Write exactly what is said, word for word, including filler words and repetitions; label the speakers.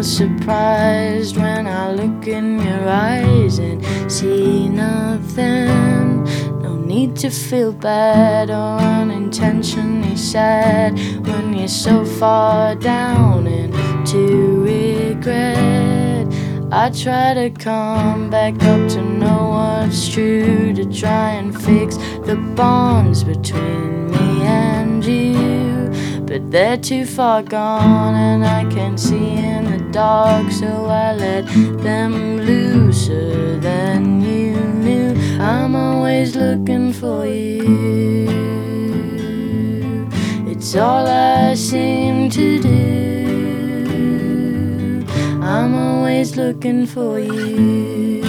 Speaker 1: surprised when I look in your eyes and see nothing. No need to feel bad or unintentionally sad when you're so far down into regret. I try to come back up to know what's true, to try and fix the bonds between me and you, but they're too far gone and I can't see in the dark, so I let them looser than you knew. I'm always looking for you, it's all I seem to do. I'm always looking for you.